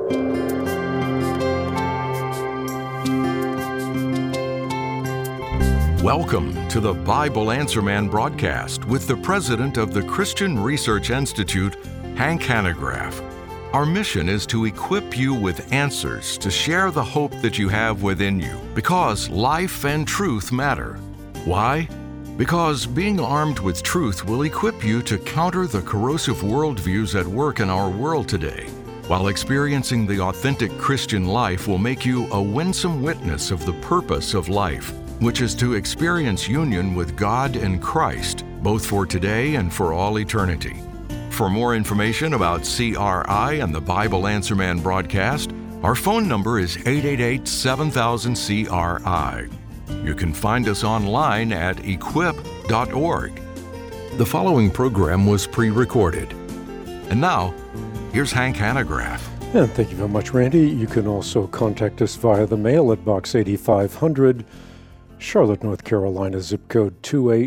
Welcome to the Bible Answer Man broadcast with the president of the Christian Research Institute, Hank Hanegraaff. Our mission is to equip you with answers to share the hope that you have within you, because life and truth matter. Why? Because being armed with truth will equip you to counter the corrosive worldviews at work in our world today, while experiencing the authentic Christian life will make you a winsome witness of the purpose of life, which is to experience union with God and Christ, both for today and for all eternity. For more information about CRI and the Bible Answer Man broadcast, our phone number is 888-7000-CRI. You can find us online at equip.org. The following program was pre-recorded. And now, here's Hank Hanegraaff. And thank you very much, Randy. You can also contact us via the mail at Box 8500, Charlotte, North Carolina, zip code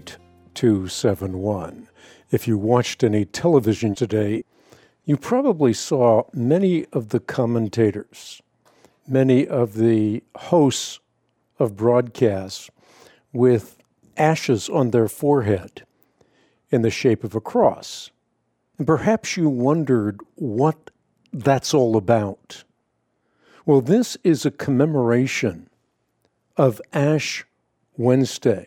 28271. If you watched any television today, you probably saw many of the commentators, many of the hosts of broadcasts with ashes on their forehead in the shape of a cross. And perhaps you wondered what that's all about. Well, this is a commemoration of Ash Wednesday.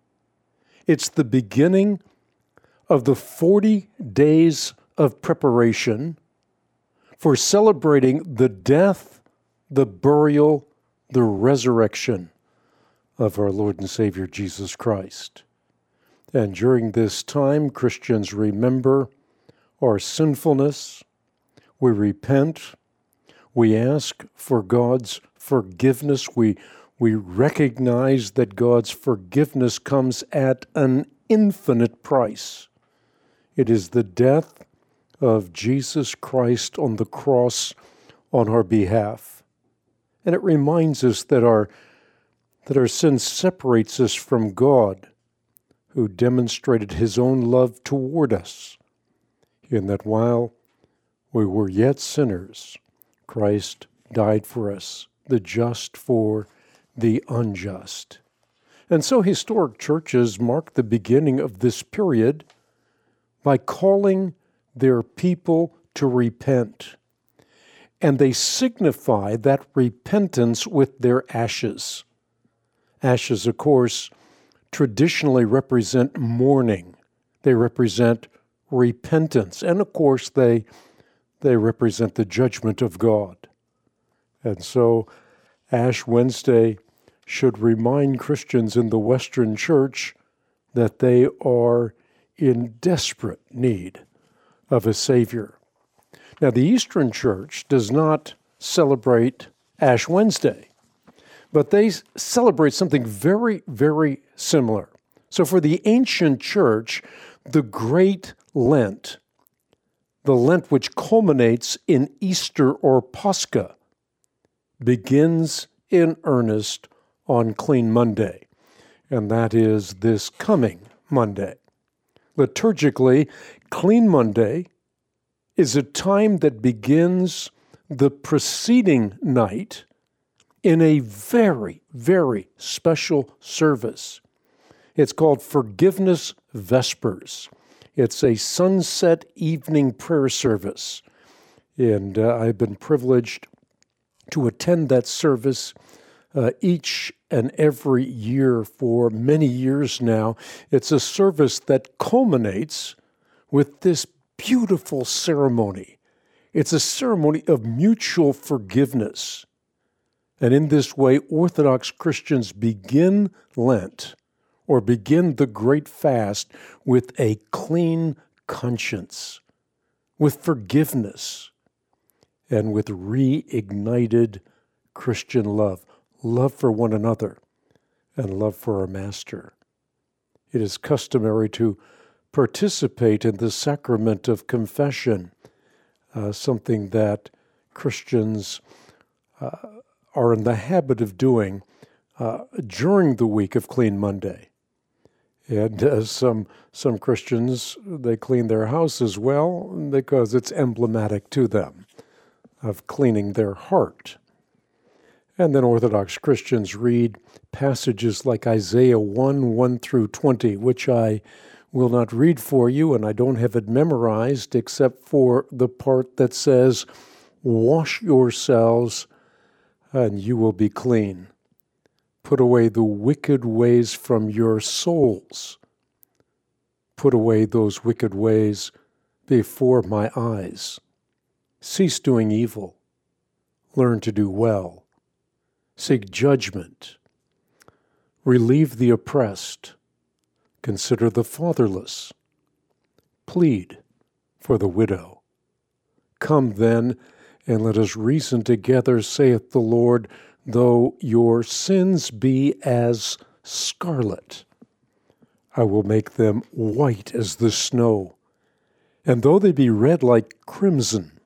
It's the beginning of the 40 days of preparation for celebrating the death, the burial, the resurrection of our Lord and Savior Jesus Christ. And during this time, Christians remember our sinfulness, we repent, we ask for God's forgiveness, we recognize that God's forgiveness comes at an infinite price. It is the death of Jesus Christ on the cross on our behalf. And it reminds us that our sin separates us from God, who demonstrated his own love toward us, in that while we were yet sinners, Christ died for us, the just for the unjust. And so historic churches mark the beginning of this period by calling their people to repent. And they signify that repentance with their ashes. Ashes, of course, traditionally represent mourning. They represent repentance. And of course, they represent the judgment of God. And so Ash Wednesday should remind Christians in the Western Church that they are in desperate need of a Savior. Now, the Eastern Church does not celebrate Ash Wednesday, but they celebrate something very, very similar. So for the ancient church, the Great Lent, the Lent which culminates in Easter or Pascha, begins in earnest on Clean Monday, and that is this coming Monday. Liturgically, Clean Monday is a time that begins the preceding night in a very, very special service. It's called Forgiveness Vespers. It's a sunset evening prayer service, and I've been privileged to attend that service each and every year for many years now. It's a service that culminates with this beautiful ceremony. It's a ceremony of mutual forgiveness. And in this way, Orthodox Christians begin Lent, or begin the Great Fast, with a clean conscience, with forgiveness, and with reignited Christian love for one another, and love for our Master. It is customary to participate in the sacrament of confession, something that Christians are in the habit of doing during the week of Clean Monday. And some Christians, they clean their house as well because it's emblematic to them. of cleaning their heart. And then Orthodox Christians read passages like Isaiah 1 through 20, which I will not read for you, and I don't have it memorized except for the part that says, "Wash yourselves, and you will be clean. Put away the wicked ways from your souls. Put away those wicked ways before my eyes. Cease doing evil. Learn to do well. Seek judgment. Relieve the oppressed. Consider the fatherless. Plead for the widow. Come then, and let us reason together, saith the Lord, though your sins be as scarlet, I will make them white as the snow. And though they be red like crimson,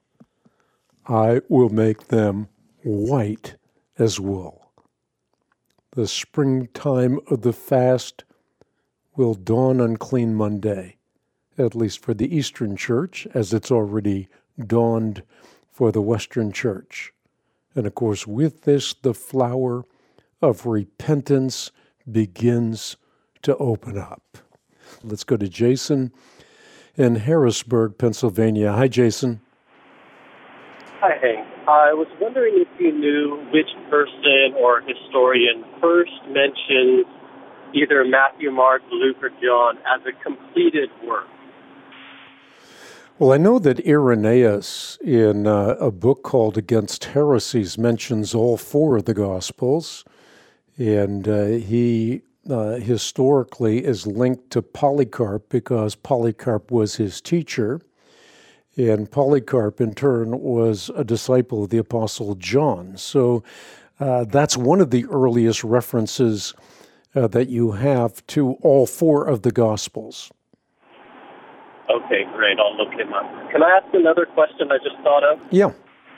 I will make them white as wool." The springtime of the fast will dawn on Clean Monday, at least for the Eastern Church, as it's already dawned for the Western Church. And of course, with this, the flower of repentance begins to open up. Let's go to Jason in Harrisburg, Pennsylvania. Hi, Jason. Hi, Hank. I was wondering if you knew which person or historian first mentioned either Matthew, Mark, Luke, or John as a completed work. Well, I know that Irenaeus, in a book called Against Heresies, mentions all four of the Gospels, and he historically is linked to Polycarp because Polycarp was his teacher, and Polycarp, in turn, was a disciple of the Apostle John. So that's one of the earliest references that you have to all four of the Gospels. Okay, great. I'll look him up. Can I ask another question I just thought of? Yeah.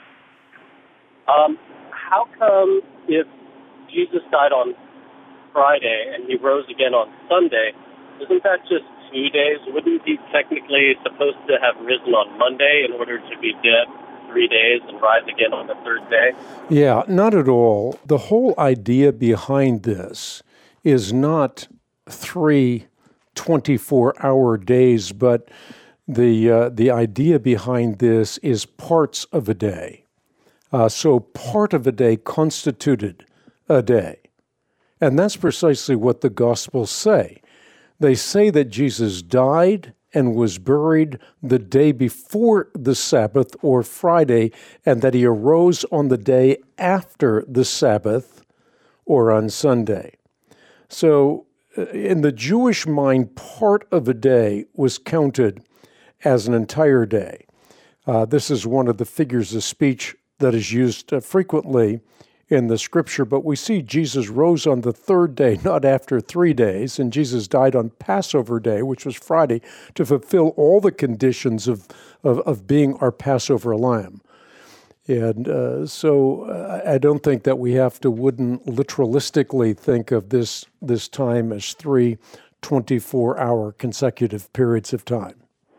How come if Jesus died on Friday and he rose again on Sunday, isn't that just 2 days? Wouldn't he technically supposed to have risen on Monday in order to be dead 3 days and rise again on the third day? Yeah, not at all. The whole idea behind this is not 3 24-hour days, but the idea behind this is parts of a day. So part of a day constituted a day. And that's precisely what the Gospels say. They say that Jesus died and was buried the day before the Sabbath, or Friday, and that he arose on the day after the Sabbath, or on Sunday. So in the Jewish mind, part of a day was counted as an entire day. This is one of the figures of speech that is used frequently in the Scripture, but we see Jesus rose on the third day, not after 3 days, and Jesus died on Passover Day, which was Friday, to fulfill all the conditions of being our Passover lamb. And so I don't think that we wouldn't literalistically think of this time as 3 24-hour consecutive periods of time.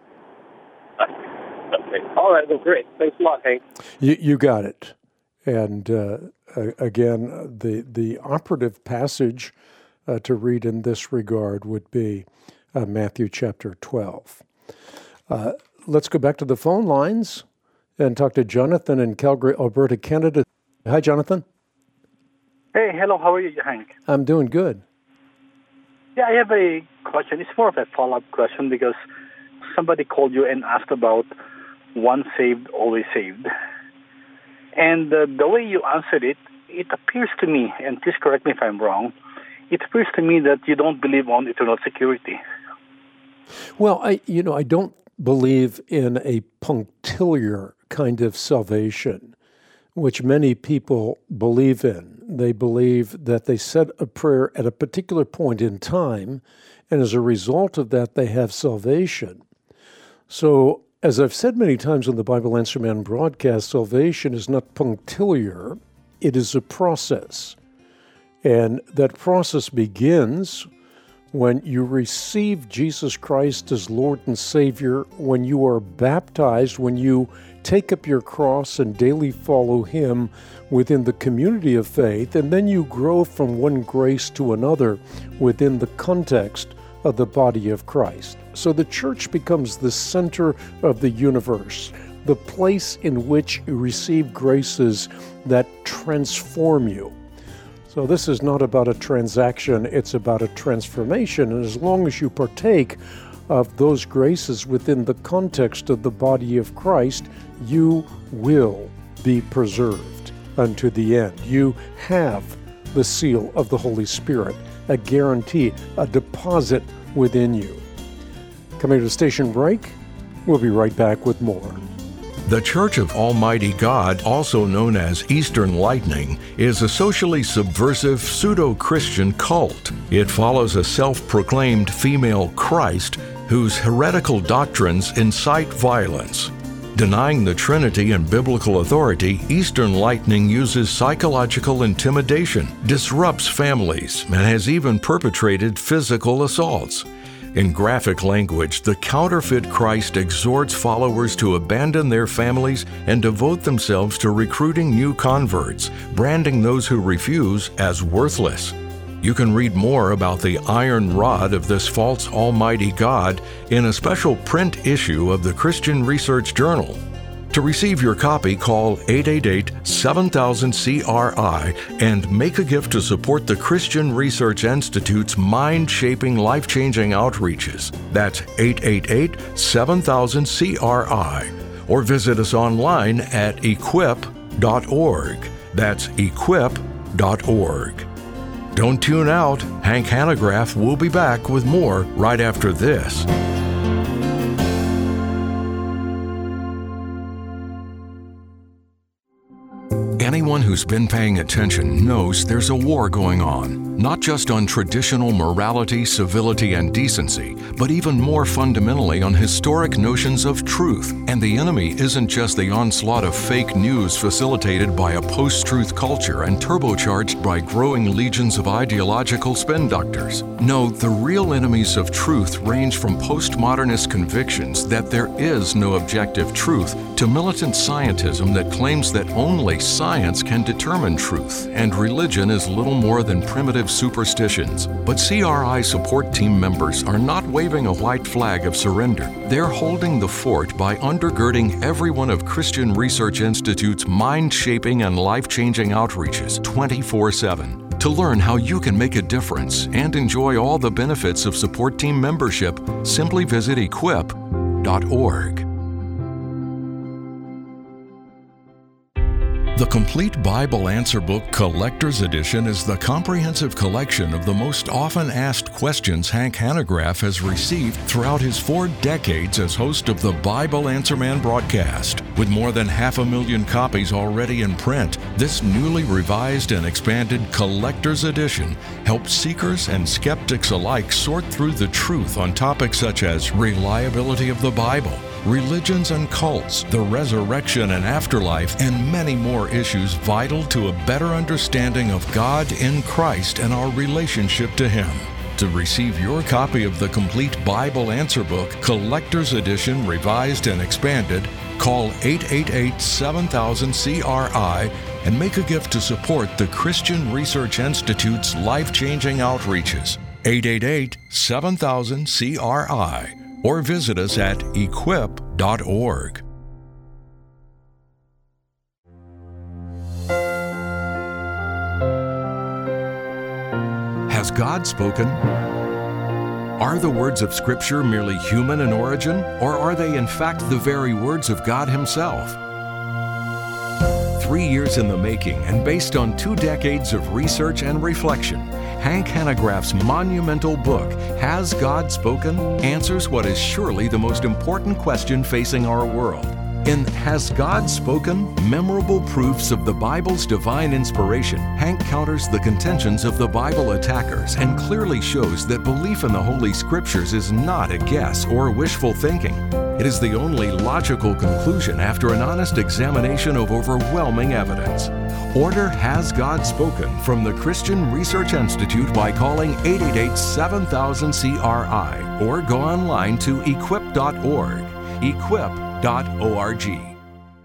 Okay. All right. Well, great. Thanks a lot, Hank. You got it. And again, the operative passage to read in this regard would be Matthew chapter 12. Let's go back to the phone lines and talk to Jonathan in Calgary, Alberta, Canada. Hi, Jonathan. Hey, hello. How are you, Hank? I'm doing good. Yeah, I have a question. It's more of a follow-up question because somebody called you and asked about once saved, always saved. And the way you answered it, it appears to me, and please correct me if I'm wrong, it appears to me that you don't believe on eternal security. Well, I don't believe in a punctiliar kind of salvation, which many people believe in. They believe that they said a prayer at a particular point in time, and as a result of that, they have salvation. So, as I've said many times on the Bible Answer Man broadcast, salvation is not punctiliar, it is a process. And that process begins when you receive Jesus Christ as Lord and Savior, when you are baptized, when you take up your cross and daily follow Him within the community of faith, and then you grow from one grace to another within the context of the body of Christ. So the church becomes the center of the universe, the place in which you receive graces that transform you. So this is not about a transaction, it's about a transformation. And as long as you partake of those graces within the context of the body of Christ, you will be preserved unto the end. You have the seal of the Holy Spirit, a guarantee, a deposit within you. Coming to the station break, we'll be right back with more. The Church of Almighty God, also known as Eastern Lightning, is a socially subversive pseudo-Christian cult. It follows a self-proclaimed female Christ whose heretical doctrines incite violence. Denying the Trinity and biblical authority, Eastern Lightning uses psychological intimidation, disrupts families, and has even perpetrated physical assaults. In graphic language, the counterfeit Christ exhorts followers to abandon their families and devote themselves to recruiting new converts, branding those who refuse as worthless. You can read more about the iron rod of this false almighty God in a special print issue of the Christian Research Journal. To receive your copy, call 888-7000-CRI and make a gift to support the Christian Research Institute's mind-shaping, life-changing outreaches. That's 888-7000-CRI. Or visit us online at equip.org. That's equip.org. Don't tune out. Hank Hanegraaff will be back with more right after this. Anyone who's been paying attention knows there's a war going on, not just on traditional morality, civility, and decency, but even more fundamentally on historic notions of truth. And the enemy isn't just the onslaught of fake news facilitated by a post-truth culture and turbocharged by growing legions of ideological spin doctors. No, the real enemies of truth range from postmodernist convictions that there is no objective truth to militant scientism that claims that only science can determine truth, and religion is little more than primitive superstitions. But CRI support team members are not waving a white flag of surrender. They're holding the fort by undergirding every one of Christian Research Institute's mind-shaping and life-changing outreaches 24/7. To learn how you can make a difference and enjoy all the benefits of support team membership, simply visit equip.org. The Complete Bible Answer Book Collector's Edition is the comprehensive collection of the most often asked questions Hank Hanegraaff has received throughout his 4 decades as host of the Bible Answer Man broadcast. With more than 500,000 copies already in print, this newly revised and expanded Collector's Edition helps seekers and skeptics alike sort through the truth on topics such as reliability of the Bible, religions and cults, the resurrection and afterlife, and many more issues vital to a better understanding of God in Christ and our relationship to Him. To receive your copy of the Complete Bible Answer Book, Collector's Edition, Revised and Expanded, call 888-7000-CRI and make a gift to support the Christian Research Institute's life-changing outreaches. 888-7000-CRI. Or visit us at equip.org. Has God spoken? Are the words of Scripture merely human in origin, or are they in fact the very words of God Himself? 3 years in the making and based on 2 decades of research and reflection, Hank Hanegraaff's monumental book, Has God Spoken?, answers what is surely the most important question facing our world. In Has God Spoken? Memorable Proofs of the Bible's Divine Inspiration, Hank counters the contentions of the Bible attackers and clearly shows that belief in the Holy Scriptures is not a guess or wishful thinking. It is the only logical conclusion after an honest examination of overwhelming evidence. Order Has God Spoken from the Christian Research Institute by calling 888-7000-CRI or go online to equip.org. Equip.org.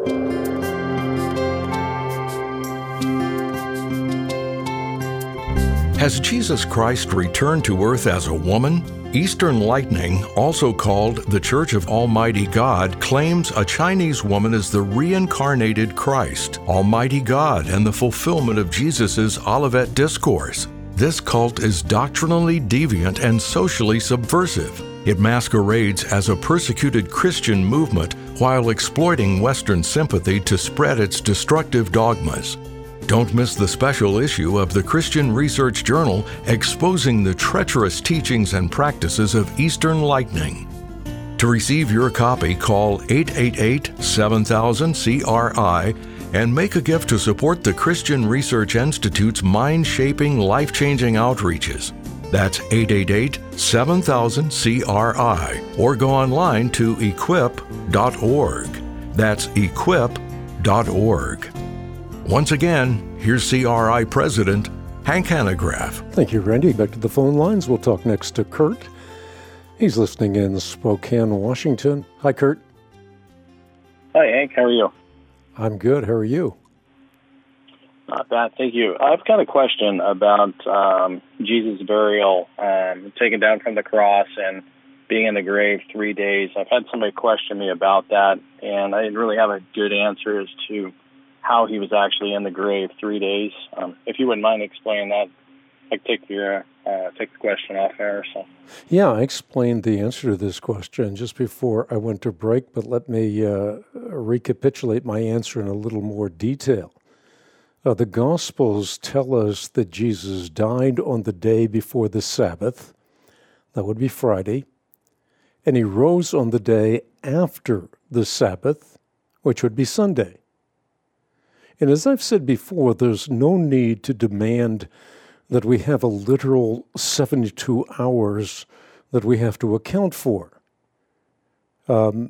Has Jesus Christ returned to earth as a woman? Eastern Lightning, also called the Church of Almighty God, claims a Chinese woman is the reincarnated Christ, Almighty God, and the fulfillment of Jesus' Olivet Discourse. This cult is doctrinally deviant and socially subversive. It masquerades as a persecuted Christian movement while exploiting Western sympathy to spread its destructive dogmas. Don't miss the special issue of the Christian Research Journal exposing the treacherous teachings and practices of Eastern Lightning. To receive your copy, call 888-7000-CRI and make a gift to support the Christian Research Institute's mind-shaping, life-changing outreaches. That's 888-7000-CRI, or go online to equip.org. That's equip.org. Once again, here's CRI President Hank Hanegraaff. Thank you, Randy. Back to the phone lines. We'll talk next to Kurt. He's listening in Spokane, Washington. Hi, Kurt. Hi, Hank. How are you? I'm good. How are you? Not bad, thank you. I've got a question about Jesus' burial, taken down from the cross and being in the grave 3 days. I've had somebody question me about that, and I didn't really have a good answer as to how he was actually in the grave 3 days. If you wouldn't mind explaining that, I could take the question off air. So. Yeah, I explained the answer to this question just before I went to break, but let me recapitulate my answer in a little more detail. The Gospels tell us that Jesus died on the day before the Sabbath. That would be Friday. And he rose on the day after the Sabbath, which would be Sunday. And as I've said before, there's no need to demand that we have a literal 72 hours that we have to account for. The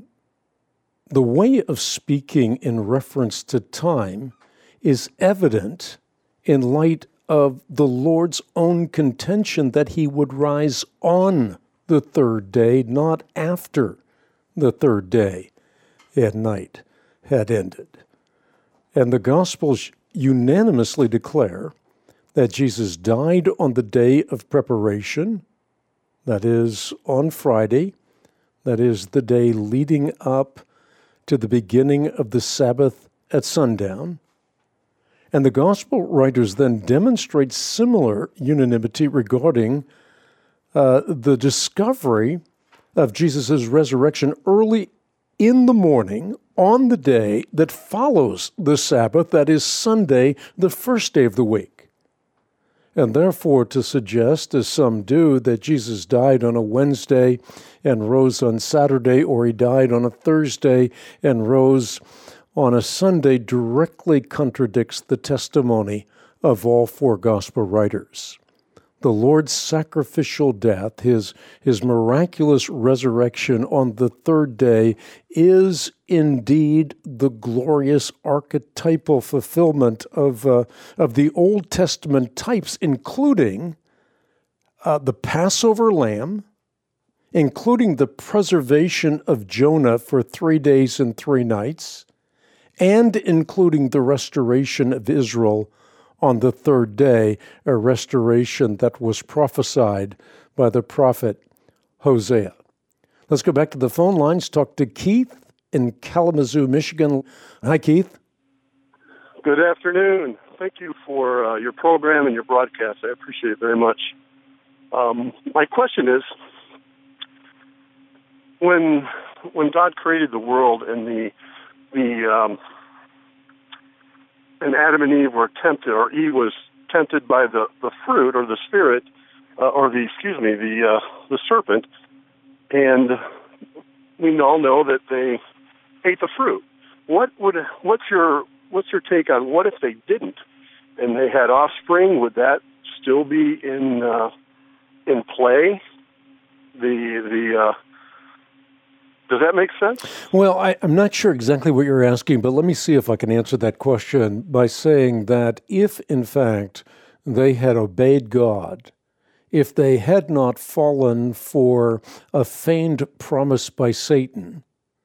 way of speaking in reference to time is evident in light of the Lord's own contention that he would rise on the third day, not after the third day at night had ended. And the Gospels unanimously declare that Jesus died on the day of preparation, that is, on Friday, that is, the day leading up to the beginning of the Sabbath at sundown. And the Gospel writers then demonstrate similar unanimity regarding the discovery of Jesus' resurrection early in the morning on the day that follows the Sabbath, that is Sunday, the first day of the week. And therefore to suggest, as some do, that Jesus died on a Wednesday and rose on Saturday, or he died on a Thursday and rose on a Sunday, directly contradicts the testimony of all four gospel writers. The Lord's sacrificial death, his miraculous resurrection on the third day, is indeed the glorious archetypal fulfillment of the Old Testament types, including the Passover lamb, including the preservation of Jonah for 3 days and 3 nights, and including the restoration of Israel on the third day, a restoration that was prophesied by the prophet Hosea. Let's go back to the phone lines, talk to Keith in Kalamazoo, Michigan. Hi, Keith. Good afternoon. Thank you for your program and your broadcast. I appreciate it very much. My question is, when God created the world and and Adam and Eve were tempted, or Eve was tempted by the fruit or the spirit, the serpent, and we all know that they ate the fruit. What's your take on what if they didn't, and they had offspring? Would that still be in play? Does that make sense? Well, I'm not sure exactly what you're asking, but let me see if I can answer that question by saying that if, in fact, they had obeyed God, if they had not fallen for a feigned promise by Satan,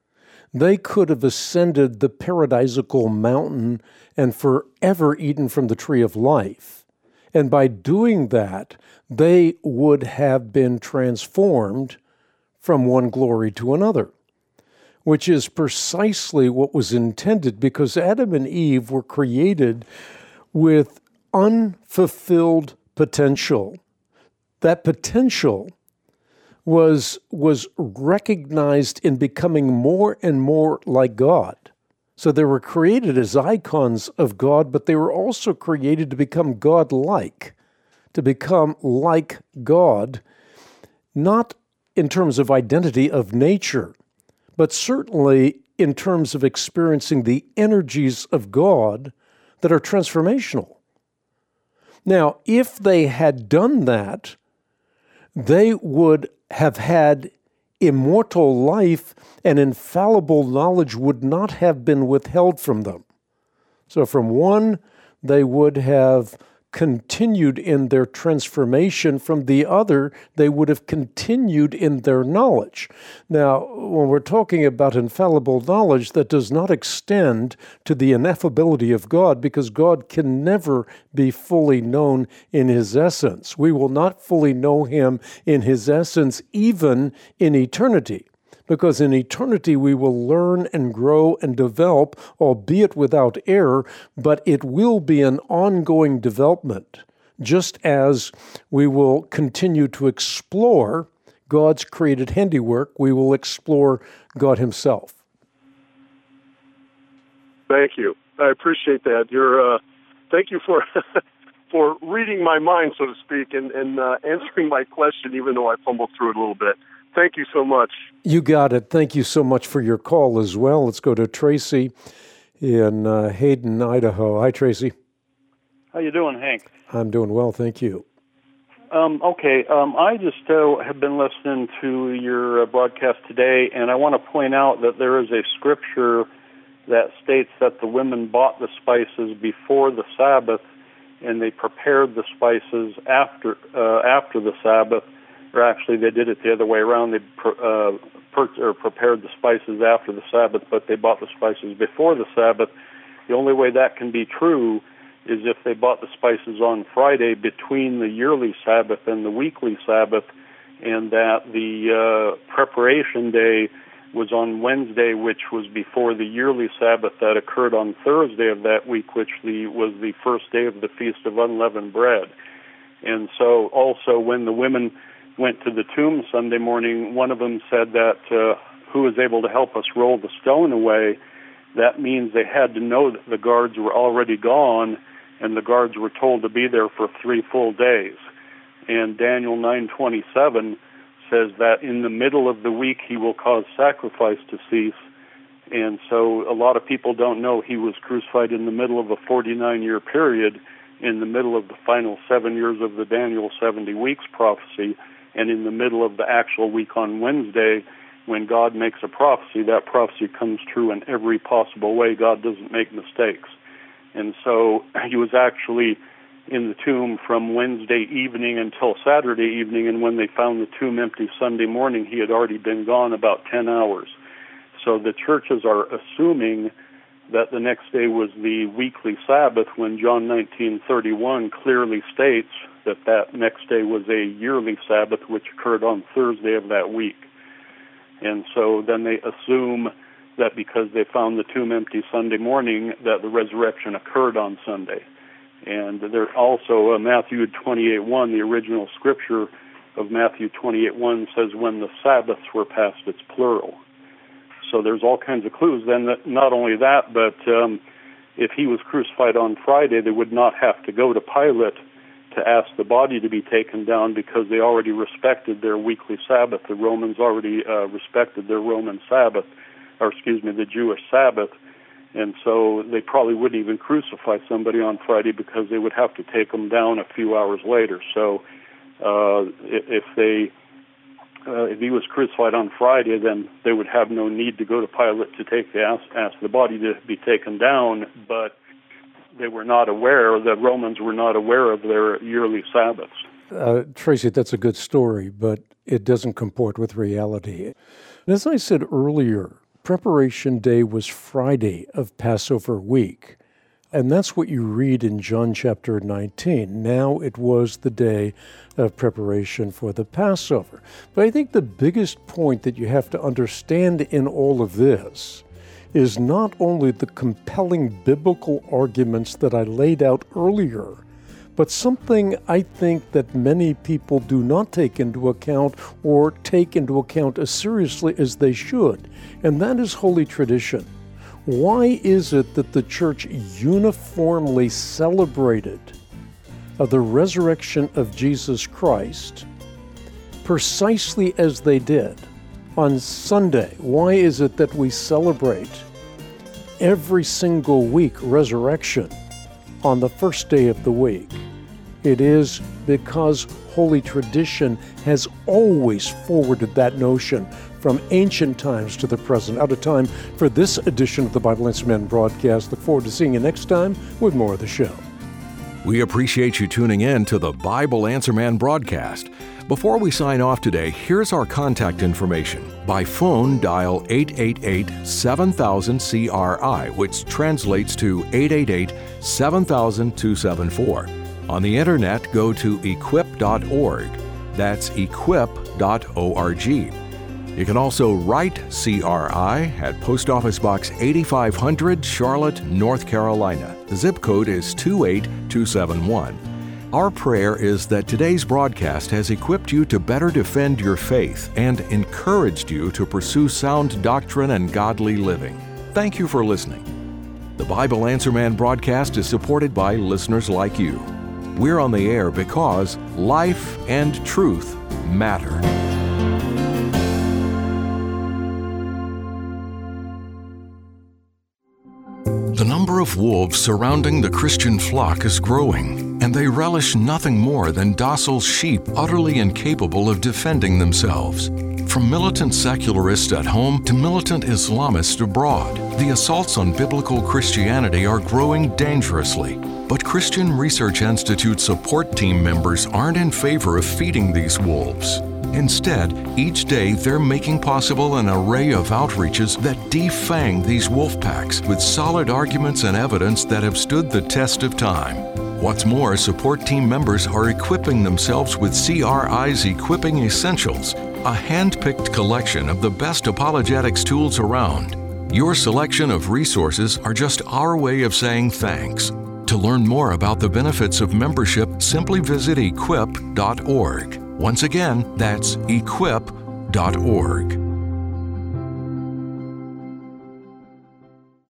they could have ascended the paradisical mountain and forever eaten from the tree of life. And by doing that, they would have been transformed from one glory to another, which is precisely what was intended, because Adam and Eve were created with unfulfilled potential. That potential was recognized in becoming more and more like God. So they were created as icons of God, but they were also created to become God-like, to become like God, not in terms of identity of nature, but certainly in terms of experiencing the energies of God that are transformational. Now, if they had done that, they would have had immortal life, and infallible knowledge would not have been withheld from them. So from one, they would have continued in their transformation. From the other, they would have continued in their knowledge. Now, when we're talking about infallible knowledge, that does not extend to the ineffability of God, because God can never be fully known in his essence. We will not fully know him in his essence, even in eternity. Because in eternity we will learn and grow and develop, albeit without error, but it will be an ongoing development, just as we will continue to explore God's created handiwork, we will explore God himself. Thank you. I appreciate that. Thank you for for reading my mind, so to speak, and answering my question, even though I fumbled through it a little bit. Thank you so much. You got it. Thank you so much for your call as well. Let's go to Tracy in Hayden, Idaho. Hi, Tracy. How you doing, Hank? I'm doing well, thank you. I just have been listening to your broadcast today, and I want to point out that there is a scripture that states that the women bought the spices before the Sabbath, and they prepared the spices after the Sabbath. Or actually, they did it the other way around. They prepared the spices after the Sabbath, but they bought the spices before the Sabbath. The only way that can be true is if they bought the spices on Friday between the yearly Sabbath and the weekly Sabbath, and that the preparation day was on Wednesday, which was before the yearly Sabbath that occurred on Thursday of that week, which was the first day of the Feast of Unleavened Bread. And so also when the women went to the tomb Sunday morning, one of them said that who was able to help us roll the stone away. That means they had to know that the guards were already gone, and the guards were told to be there for 3 full days. And Daniel 9:27 says that in the middle of the week he will cause sacrifice to cease. And so a lot of people don't know he was crucified in the middle of a 49-year period, in the middle of the final 7 years of the Daniel 70 weeks prophecy, and in the middle of the actual week on Wednesday. When God makes a prophecy, that prophecy comes true in every possible way. God doesn't make mistakes. And so he was actually in the tomb from Wednesday evening until Saturday evening, and when they found the tomb empty Sunday morning, he had already been gone about 10 hours. So the churches are assuming that the next day was the weekly Sabbath, when John 19:31 clearly states that that next day was a yearly Sabbath, which occurred on Thursday of that week. And so then they assume that because they found the tomb empty Sunday morning, that the resurrection occurred on Sunday. And there also Matthew 28:1, the original scripture of Matthew 28:1 says when the Sabbaths were passed, it's plural. So there's all kinds of clues. Then not only that, but if he was crucified on Friday, they would not have to go to Pilate to ask the body to be taken down, because they already respected their weekly Sabbath. The Romans already respected their Roman Sabbath, the Jewish Sabbath. And so they probably wouldn't even crucify somebody on Friday, because they would have to take them down a few hours later. So if he was crucified on Friday, then they would have no need to go to Pilate to ask the body to be taken down. But they were not aware, the Romans were not aware of their yearly Sabbaths. Tracy, that's a good story, but it doesn't comport with reality. And as I said earlier, Preparation Day was Friday of Passover week. And that's what you read in John chapter 19. Now it was the day of preparation for the Passover. But I think the biggest point that you have to understand in all of this is not only the compelling biblical arguments that I laid out earlier, but something I think that many people do not take into account or take into account as seriously as they should, and that is Holy Tradition. Why is it that the church uniformly celebrated the resurrection of Jesus Christ precisely as they did on Sunday? Why is it that we celebrate every single week resurrection on the first day of the week? It is because Holy Tradition has always forwarded that notion from ancient times to the present. Out of time for this edition of the Bible Answer Man broadcast. Look forward to seeing you next time with more of the show. We appreciate you tuning in to the Bible Answer Man broadcast. Before we sign off today, here's our contact information. By phone, dial 888-7000-CRI, which translates to 888-7000-274. On the internet, go to equip.org. That's equip.org. You can also write CRI at Post Office Box 8500, Charlotte, North Carolina. The zip code is 28271. Our prayer is that today's broadcast has equipped you to better defend your faith and encouraged you to pursue sound doctrine and godly living. Thank you for listening. The Bible Answer Man broadcast is supported by listeners like you. We're on the air because life and truth matter. The number of wolves surrounding the Christian flock is growing, and they relish nothing more than docile sheep utterly incapable of defending themselves. From militant secularists at home to militant Islamists abroad, the assaults on biblical Christianity are growing dangerously. But Christian Research Institute support team members aren't in favor of feeding these wolves. Instead, each day they're making possible an array of outreaches that defang these wolf packs with solid arguments and evidence that have stood the test of time. What's more, support team members are equipping themselves with CRI's Equipping Essentials, a hand-picked collection of the best apologetics tools around. Your selection of resources are just our way of saying thanks. To learn more about the benefits of membership, simply visit equip.org. Once again, that's equip.org.